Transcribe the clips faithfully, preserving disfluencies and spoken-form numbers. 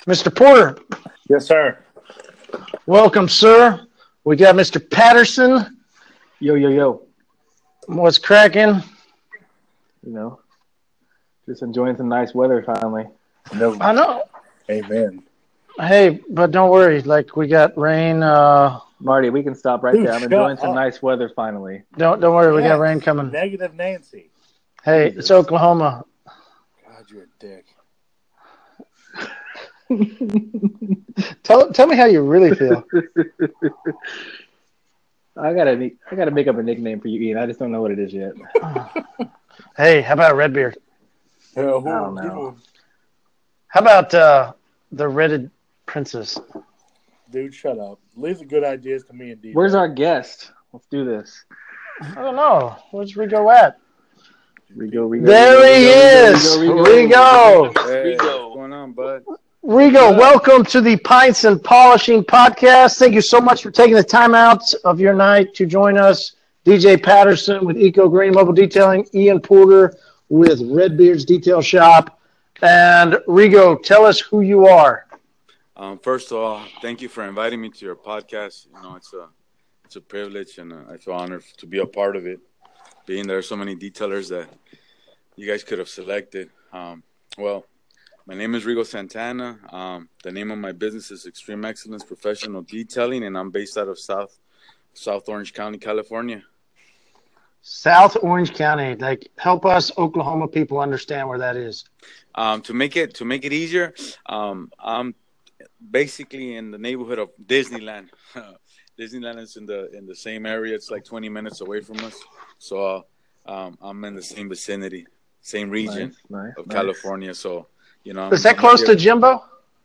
Mister Porter. Yes, sir. Welcome, sir. We got Mister Patterson. Yo, yo, yo. What's cracking? You know, just enjoying some nice weather finally. No. I know. Amen. Hey, but don't worry. Like we got rain. Uh, Marty, we can stop right Dude, there. I'm shut enjoying some up. nice weather finally. don't don't worry. We got Yes. rain coming. Negative Nancy. Hey, Jesus. it's Oklahoma. God, you're a dick. Tell tell me how you really feel. I gotta, I gotta make up a nickname for you, Ian. I just don't know what it is yet. Hey, how about Redbeard? Uh, I don't know. How about uh, the Redded Princess? Dude, shut up. Leave the good ideas to me and D J. Where's our guest? Let's do this. I don't know. Where's Rigo at? Rigo, Rigo. There Rigo, he Rigo, is, Rigo, Rigo. Rigo. Hey, Rigo. what's going on, bud? Rigo, welcome to the Pints and Polishing Podcast. Thank you so much for taking the time out of your night to join us. D J Patterson with Eco Green Mobile Detailing, Ian Porter with Redbeard's Detail Shop. And Rigo, tell us who you are. Um, first of all, thank you for inviting me to your podcast. You know, it's a it's a privilege, and uh, I feel honored to be a part of it. Being there are so many detailers that you guys could have selected. Um, well, my name is Rigo Santana. Um, the name of my business is Extreme Excellence Professional Detailing, and I'm based out of South South Orange County, California. South Orange County. Like, help us Oklahoma people understand where that is. Um, to make it to make it easier, um, I'm basically in the neighborhood of Disneyland. Disneyland is in the in the same area. It's like twenty minutes away from us. So uh, um, I'm in the same vicinity, same region Nice, nice, of nice. California. So you know, Is that I'm close here. to Jimbo?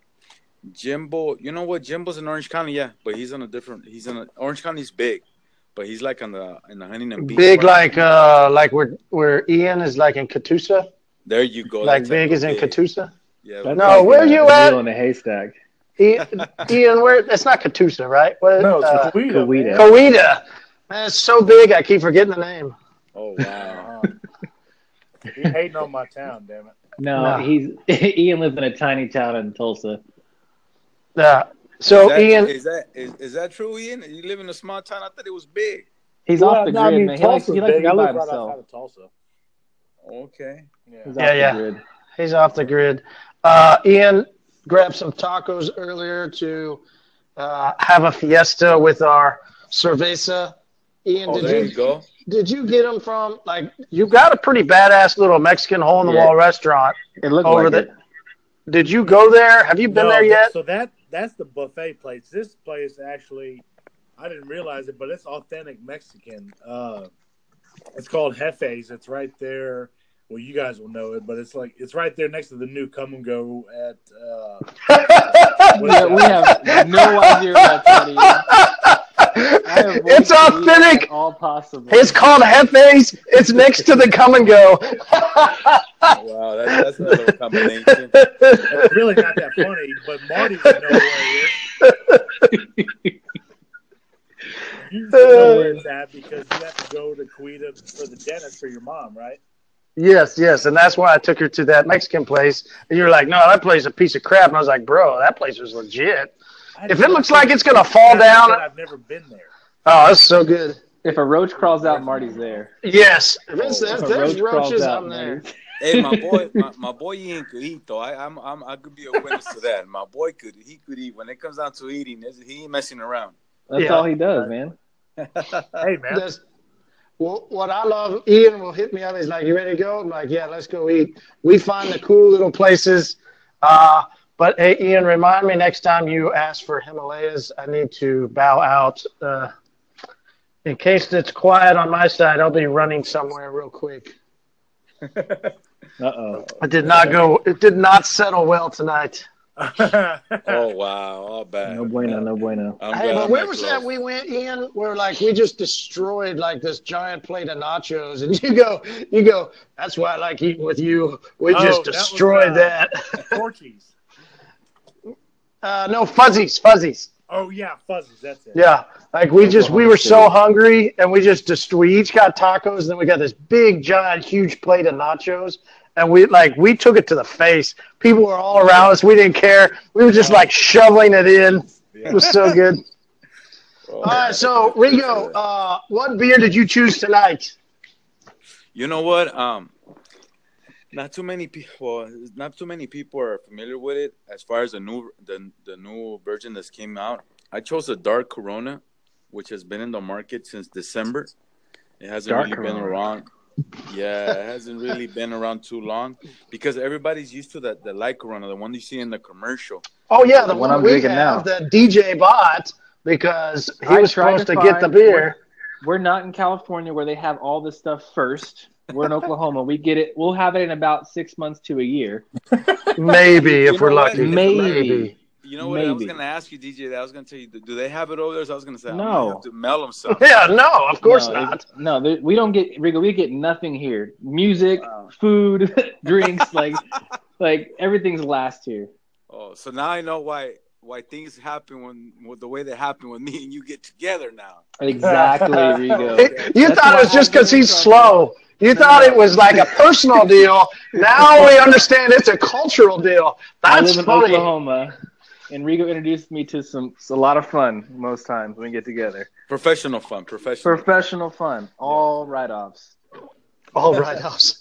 Jimbo? You know what? Jimbo's in Orange County, yeah, but he's on a different. He's in a, Orange County's big, but he's like on the in the Huntington Beach. Big part. like uh like where where Ian is like in Catoosa? There you go. Like that type big of is in big. Catoosa? Yeah. That's No, like where a, you a at? needle in a haystack. Ian, Ian, where? That's not Catoosa, right? What, No, it's uh, Coweta, Coweta. man. Coweta. Man, it's so big, I keep forgetting the name. Oh wow. Uh, you hating on my town, damn it. No, No. he's Ian lives in a tiny town in Tulsa. Yeah. So is that, Ian, is that is, is that true, Ian? You live in a small town? I thought it was big. He's Well, off the no, grid, I mean, man. He likes, Tulsa's he likes to big. be I by live right himself. outside of Tulsa. Okay. Yeah. He's Yeah, off yeah. the grid. he's off the grid. Uh, Ian grabbed some tacos earlier to uh, have a fiesta with our cerveza. Ian, Oh, did there you you go. did you get them from like you got a pretty badass little Mexican hole in the wall Yeah. restaurant It looked over like there? it. Did you go there? Have you been No, there that- yet? so that that's the buffet place. This place actually, I didn't realize it, but it's authentic Mexican. Uh, it's called Jefe's. It's right there. Well, you guys will know it, but it's like it's right there next to the new Come and Go at. Uh, We have, we have no idea what that is. I avoid It's Coweta authentic. at all possible. It's called Jefe's. It's next to the Come and Go. Wow, that's that's a little combination. it's really not that funny, but Marty would know where it is. You know where it's at because you have to go to Coweta for the dentist for your mom, right? Yes, yes, and that's why I took her to that Mexican place. And you're like, no, that place is a piece of crap. And I was like, bro, that place was legit. I If it looks like it's gonna fall I down, said I've never been there. oh, that's so good. If a roach crawls out, Marty's there. Yes, if, it's, Oh, if If a there's roach crawls roaches, out, I'm there. Marty's- Hey, my boy, my, my boy Ian could eat though. I I'm, I'm I could be a witness to that. My boy could he could eat. When it comes down to eating, he ain't messing around. That's Yeah. all he does, man. Hey, man. That's, well, what I love, Ian will hit me up. He's like, you ready to go? I'm like, yeah, let's go eat. We find the cool little places. Uh, but, hey, Ian, remind me next time you ask for Himalayas, I need to bow out. Uh, in case it's quiet on my side, I'll be running somewhere real quick. Uh-oh. It did not go. It did not settle well tonight. Oh wow, all bad. No bueno, no bueno. I'm Hey, glad but I'm where not was close. that we went, Ian? Where like we just destroyed like this giant plate of nachos, and you go, you go. That's why I like eating with you. We Oh, just that was, destroyed uh, that. Torchies. Uh, no fuzzies, fuzzies. Oh, yeah, fuzzies. That's it. Yeah, like we just we Oklahoma were so City. hungry, and we just destroyed. We each got tacos, and then we got this big, giant, huge plate of nachos, and we like we took it to the face. People were all around us. We didn't care. We were just like shoveling it in. Yeah. It was so good. Oh, All right, I so can appreciate Rigo, that. uh, what beer did you choose tonight? You know what? Um, not too many people. Well, not too many people are familiar with it. As far as the new the the new version that's came out, I chose a dark Corona, which has been in the market since December. It hasn't Dark really been Corona. around. Yeah, it hasn't really been around too long because everybody's used to that the light Corona, the one you see in the commercial. Oh yeah, the The one one I'm we drinking have now. that D J bought because he I was tried supposed to to get the find- beer. We're not in California where they have all this stuff first. We're in Oklahoma. We get it. We'll have it in about six months to a year. Maybe You if we're know what? lucky. It's amazing. Maybe. You know what? I was Maybe. gonna ask you, D J. I was gonna tell you, do they have it over there? So I was gonna say, I might No. have to mail them some. Yeah, no, of course no, not. it- no, there- we don't get Rigo. We get nothing here. Music, Wow. food, drinks, like, like everything's last here. Oh, so now I know why why things happen when with the way they happen when me and you get together now. Exactly, Rigo. You That's thought why it was just I've been because in he's trouble. slow. You No, thought no. it was like a personal deal. Now we understand it's a cultural deal. I That's live in funny. Oklahoma, and Rigo introduced me to some it's a lot of fun most times when we get together. Professional fun, professional. Professional fun, all write-offs. All right, house.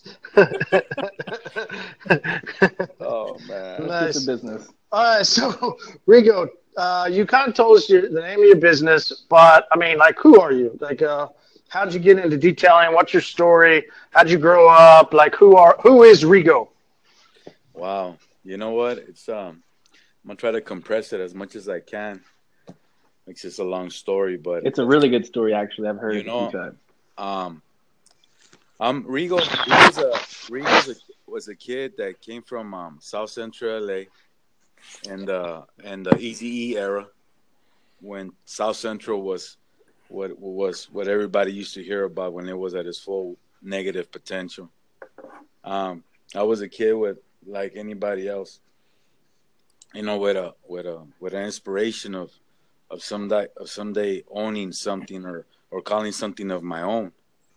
Oh man. Let's Nice. get to business. All right, so Rigo, uh, you kind of told us your, the name of your business, but I mean, like, who are you? Like, uh, how'd you get into detailing? What's your story? How'd you grow up? Like, who are who is Rigo? Wow. You know what? It's um I'm gonna try to compress it as much as I can. It's just a long story, but It's a really good story, actually. I've heard You it know- a few times. um um Rigo Rigo's a Rigo's a, was a kid that came from um South Central L A and uh and the Easy E era when South Central was what was what everybody used to hear about when it was at its full negative potential. Um I was a kid with like anybody else, you know, with a with a with an inspiration of of someday of someday owning something or or calling something of my own.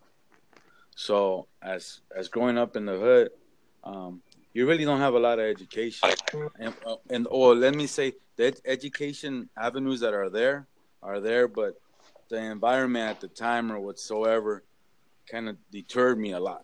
So as as growing up in the hood, um, you really don't have a lot of education, and uh, and or let me say that education avenues that are there are there, but the environment at the time or whatsoever kind of deterred me a lot.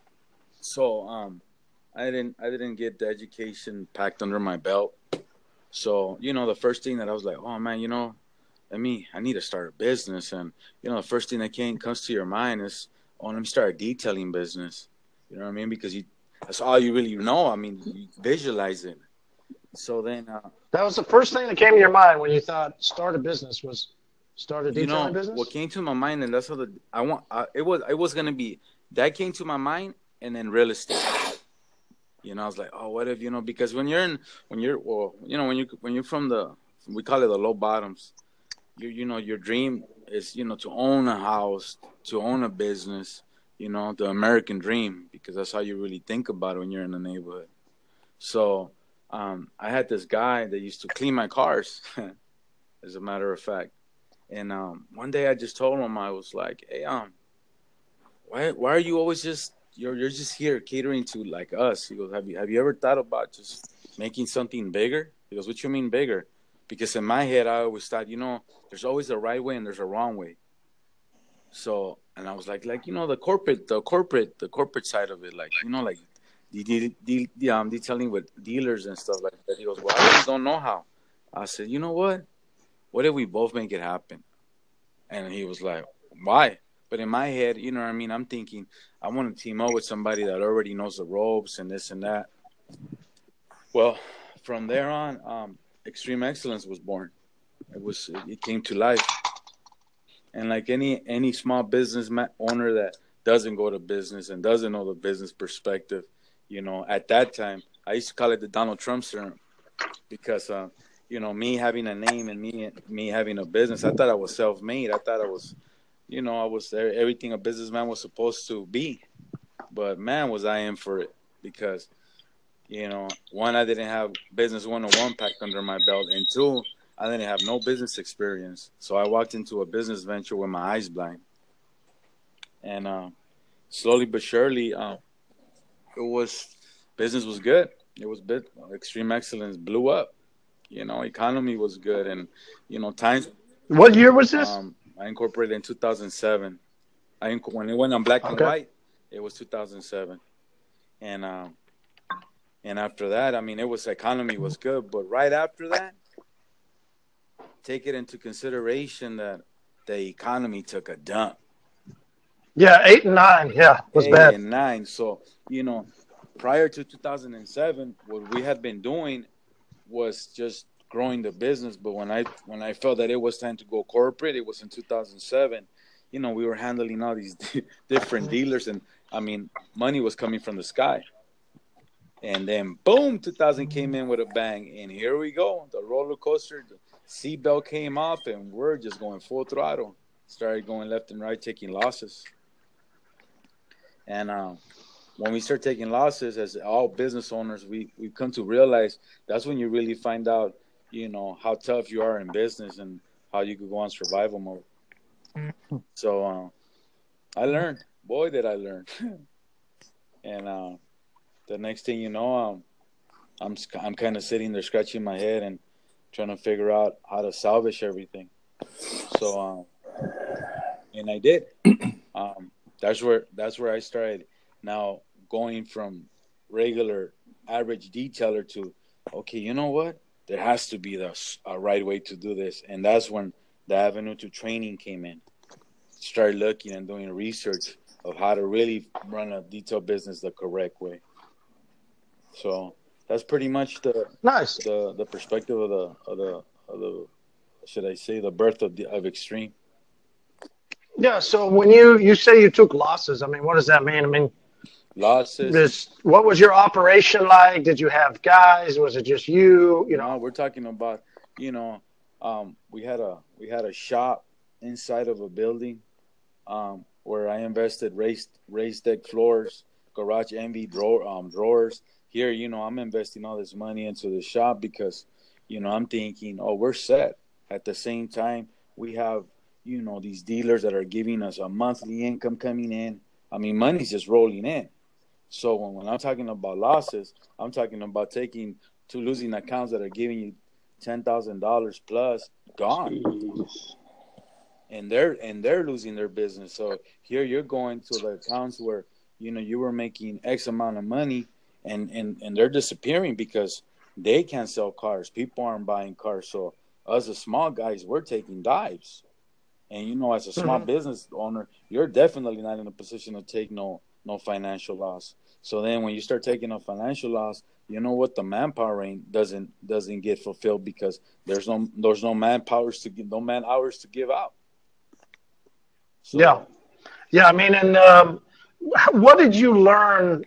So um, I didn't I didn't get the education packed under my belt. So you know the first thing that I was like, oh man, you know, let me I need to start a business, and you know the first thing that came comes to your mind is, oh, let me start a detailing business. You know what I mean? Because you that's all you really know. I mean, you visualize it. So then, uh, That was the first thing that came to your mind when you thought start a business was start a you detailing know, business? what came to my mind, and that's how the I want. Uh, it was it was gonna be that came to my mind, and then real estate. You know, I was like, oh, what if you know? Because when you're in, when you're, well, you know, when you when you're from the, we call it the low bottoms. You you know, your dream is you know to own a house, to own a business. You know, the American dream, because that's how you really think about it when you're in the neighborhood. So, um, I had this guy that used to clean my cars, as a matter of fact. And um, one day I just told him I was like, "Hey, um, why why are you always just you're you're just here catering to like us?" He goes, "Have you have you ever thought about just making something bigger?" He goes, "What you mean bigger?" Because in my head I always thought, you know, there's always a right way and there's a wrong way. So, and I was like, like you know, the corporate, the corporate, the corporate side of it, like you know, like the the the, the um detailing with dealers and stuff like that. He goes, "Well, I really don't know how." I said, "You know what? What if we both make it happen?" And he was like, "Why?" But in my head, you know what I mean? I'm thinking, I want to team up with somebody that already knows the ropes and this and that. Well, from there on, um, Extreme Excellence was born. It was it came to life. And like any any small business ma- owner that doesn't go to business and doesn't know the business perspective, you know, at that time, I used to call it the Donald Trump serum because, uh, you know, me having a name and me me having a business, I thought I was self-made. I thought I was, you know, I was there, everything a businessman was supposed to be. But man, was I in for it because, you know, one, I didn't have business one oh one packed under my belt, and two, I didn't have no business experience. So I walked into a business venture with my eyes blind. And uh, slowly but surely, uh, it was business was good. It was bit Extreme Excellence blew up. You know, economy was good, and you know, times. What year was this? Um, I incorporated in two thousand seven. I inc- when it went on black and Okay. white, it was two thousand seven, and um, and after that, I mean, it was economy was good, but right after that, take it into consideration that the economy took a dump, Yeah, eight and nine. Yeah, was eight bad. and nine. So you know, prior to two thousand seven, what we had been doing was just growing the business. But when I when I felt that it was time to go corporate, it was in two thousand seven. You know, we were handling all these different dealers, and I mean, money was coming from the sky. And then boom, two thousand came in with a bang, and here we go. The roller coaster, the seatbelt came off, and we're just going full throttle. Started going left and right, taking losses. And um, when we start taking losses, as all business owners, we we come to realize that's when you really find out, you know, how tough you are in business and how you could go on survival mode. So uh, I learned, boy, did I learn. and uh, the next thing you know, um, I'm I'm kind of sitting there scratching my head and trying to figure out how to salvage everything. So, um, and I did. Um, that's where that's where I started. Now going from regular average detailer to, okay, you know what? There has to be the a right way to do this, and that's when the avenue to training came in. Started looking and doing research of how to really run a detail business the correct way. So that's pretty much the Nice. the the perspective of the of the of the should I say the birth of the of Extreme. Yeah. So when you you say you took losses, I mean, what does that mean? I mean, Losses. this what was your operation like? Did you have guys? Was it just you? You No, know. we're talking about, you know, um, we had a we had a shop inside of a building, um, where I invested raised raised deck floors, garage envy drawer um, drawers. Here, you know, I'm investing all this money into the shop because, you know, I'm thinking, oh, we're set. At the same time, we have, you know, these dealers that are giving us a monthly income coming in. I mean, money's just rolling in. So when, when I'm talking about losses, I'm talking about taking two losing accounts that are giving you ten thousand dollars plus gone, Jeez. and they're and they're losing their business. So here you're going to the accounts where you know you were making X amount of money, and and and they're disappearing because they can't sell cars. People aren't buying cars. So us as small guys, we're taking dives. And you know, as a small Mhm. business owner, you're definitely not in a position to take no no financial loss. So then, when you start taking a financial loss, you know what? The manpower ain't doesn't doesn't get fulfilled because there's no there's no manpowers to give, no man hours to give out. Yeah. So Yeah. I mean, and um, what did you learn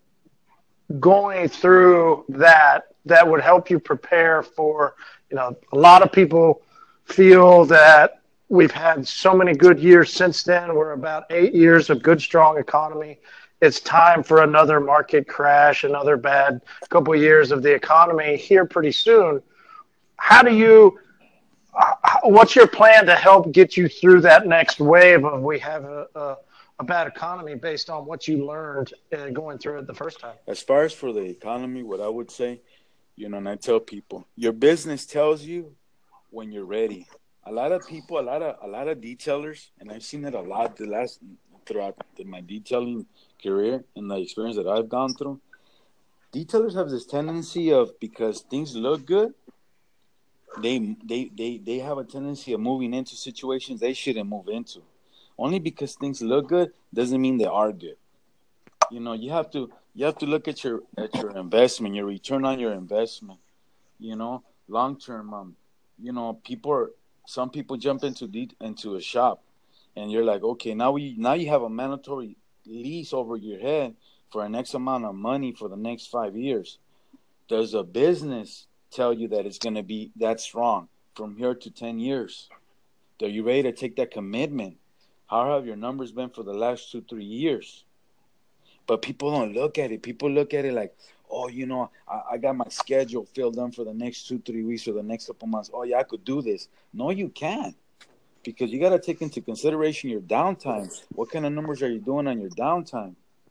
going through that that would help you prepare for, you know, a lot of people feel that we've had so many good years since then. We're about eight years of good, strong economy. It's time for another market crash, another bad couple of years of the economy here pretty soon. How do you, what's your plan to help get you through that next wave of we have a, a, a bad economy based on what you learned uh, going through it the first time? as far as for the economy, what I would say, you know, and I tell people, your business tells you when you're ready. A lot of people, a lot of a lot of detailers, and I've seen it a lot the last throughout the, my detailing career and the experience that I've gone through. Detailers have this tendency of because things look good, they they they they have a tendency of moving into situations they shouldn't move into. Only because things look good doesn't mean they are good. You know, you have to you have to look at your at your investment, your return on your investment. You know, long term. Um, you know, people are some people jump into the into a shop, and you're like, okay, now we now you have a mandatory lease over your head for an X amount of money for the next five years. Does a business tell you that it's going to be that strong from here to ten years? Are you ready to take that commitment? How have your numbers been for the last two, three years? But people don't look at it. People look at it like, oh, you know, I, I got my schedule filled in for the next two, three weeks or the next couple months. Oh, yeah, I could do this. No, you can't because you got to take into consideration your downtime. What kind of numbers are you doing on your downtime?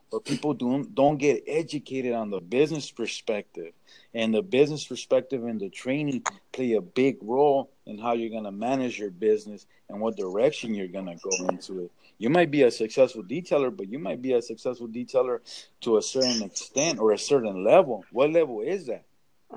but people don't don't get educated on the business perspective, and the business perspective and the training play a big role in how you're gonna manage your business and what direction you're gonna go into it. You might be a successful detailer, but you might be a successful detailer to a certain extent or a certain level. What level is that?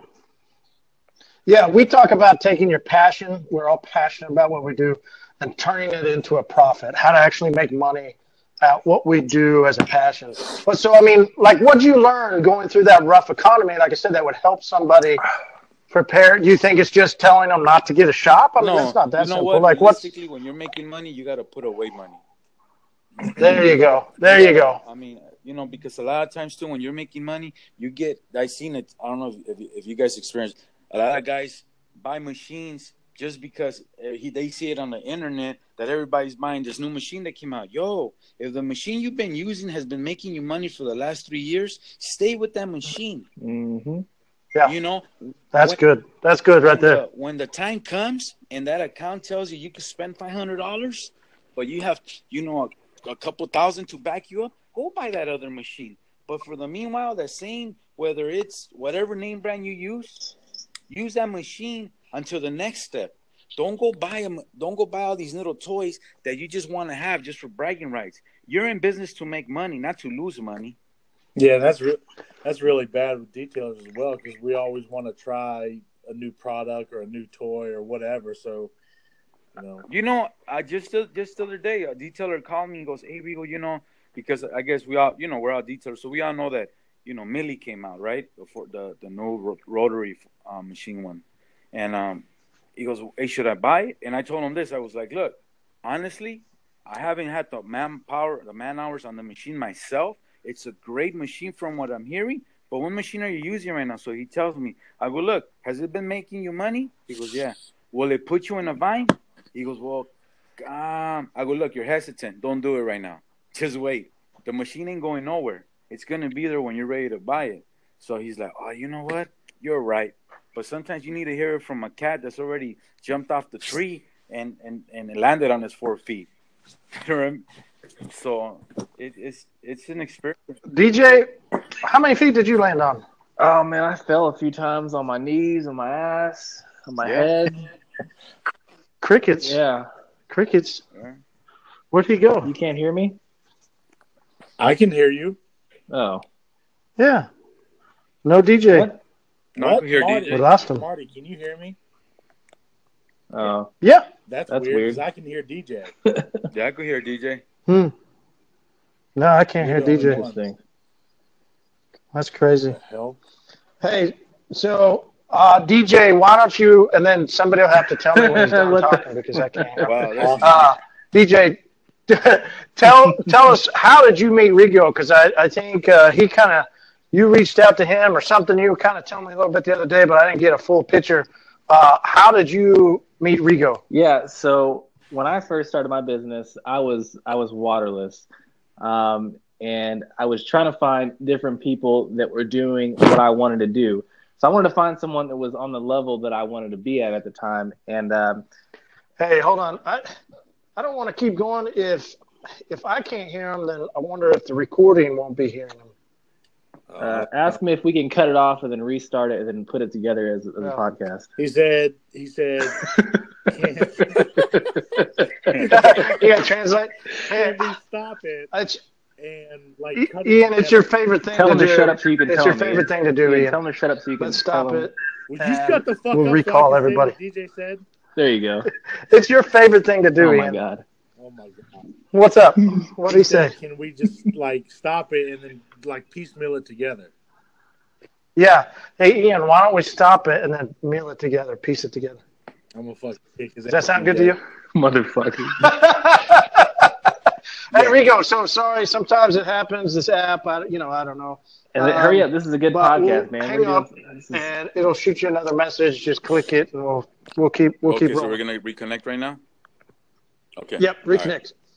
Yeah, we talk about taking your passion. We're all passionate about what we do and turning it into a profit, how to actually make money at what we do as a passion. But so, I mean, like, what did you learn going through that rough economy? Like I said, that would help somebody prepare. Do you think it's just telling them not to get a shop? I mean, No, that's not that you know simple. what? Like, what's Realistically, when you're making money, you got to put away money. there? You go. There you go. I mean, you know, because a lot of times too, when you're making money, you get. I seen it. I don't know if if you guys experience. A lot of guys buy machines just because he they see it on the internet that everybody's buying this new machine that came out. Yo, if the machine you've been using has been making you money for the last three years, stay with that machine. Mm-hmm. Yeah, you know, that's when, good. That's good right there. The, when the time comes and that account tells you you can spend five hundred dollars, but you have, you know, a, a couple thousand to back you up, go buy that other machine. But for the meanwhile, that same, whether it's whatever name brand you use, use that machine until the next step. Don't go buy them. Don't go buy all these little toys that you just want to have just for bragging rights. You're in business to make money, not to lose money. Yeah, that's re- that's really bad with detailers as well, because we always want to try a new product or a new toy or whatever. So, you know, you know, I just just the other day, a detailer called me and goes, "Hey, Rigo, you know, because I guess we all, you know, we're all detailers, so we all know that, you know, Millie came out, right, before the the new ro- rotary um, machine one, and um, he goes, "Hey, should I buy it?" And I told him this. I was like, "Look, honestly, I haven't had the manpower, the man hours on the machine myself. It's a great machine from what I'm hearing, but what machine are you using right now?" So he tells me, I go, "Look, has it been making you money?" He goes, "Yeah." "Will it put you in a bind?" He goes, "Well, um, I go, look, you're hesitant. Don't do it right now. Just wait. The machine ain't going nowhere. It's going to be there when you're ready to buy it." So he's like, "Oh, you know what? You're right. But sometimes you need to hear it from a cat that's already jumped off the tree and, and, and landed on his four feet. So it, it's it's an experience. D J, how many feet did you land on? Oh man, I fell a few times on my knees, on my ass, on my Yeah. head. Crickets. Yeah. Crickets. Yeah. Where'd he go? You can't hear me? I can hear you. Oh. Yeah. No D J. What? No, I can hear Marty, D J. We lost him. Marty, can you hear me? Oh. Yeah. That's, That's weird because weird. I can hear D J. Yeah, I can hear D J. Hmm. No, I can't You're hear the D only J. one. Interesting. That's crazy. What the hell? Hey, so uh, D J, why don't you? And then somebody will have to tell me when he's done What the- talking because I can't hear. Wow, that's Uh, D J, tell tell us, how did you meet Rigo? Because I I think uh, he kind of, you reached out to him or something. You were kind of telling me a little bit the other day, but I didn't get a full picture. Uh, how did you meet Rigo? Yeah, so when I first started my business, I was I was waterless. Um, and I was trying to find different people that were doing what I wanted to do. So I wanted to find someone that was on the level that I wanted to be at at the time. And um, Hey, hold on. I I don't want to keep going. If if I can't hear him, then I wonder if the recording won't be hearing him. uh, ask me if we can cut it off and then restart it and then put it together as, as a Yeah. podcast. He said, he said, can't, You got to translate. Hey, can we stop it it's, and like I- cut it Ian, it's your together? favorite thing Tell to him do. to shut up so you can It's tell your him. favorite Ian. thing to do, Ian, Ian. tell him to shut up so you can Let's tell stop him. it. Would you And shut the fuck we'll up recall so I can everybody. say what D J said? There you go. It's your favorite thing to do, Oh, Ian. my God. Oh my god! What's up? What did he say? said, can we just like stop it and then like piecemeal it together? Yeah. Hey, Ian, why don't we stop it and then meal it together, piece it together? I'm gonna fucking kick his Does that ass, sound good D J. to you? Motherfucker. Hey, Rigo, so sorry. Sometimes it happens. This app, I, you know, I don't know. And then, hurry Um, up. This is a good but podcast, we'll man. hang We're doing, up, this is, and it'll shoot you another message. Just click it, and we'll we'll keep we'll Okay, keep so rolling. we're gonna reconnect right now. Okay. Yep, All right. reconnect.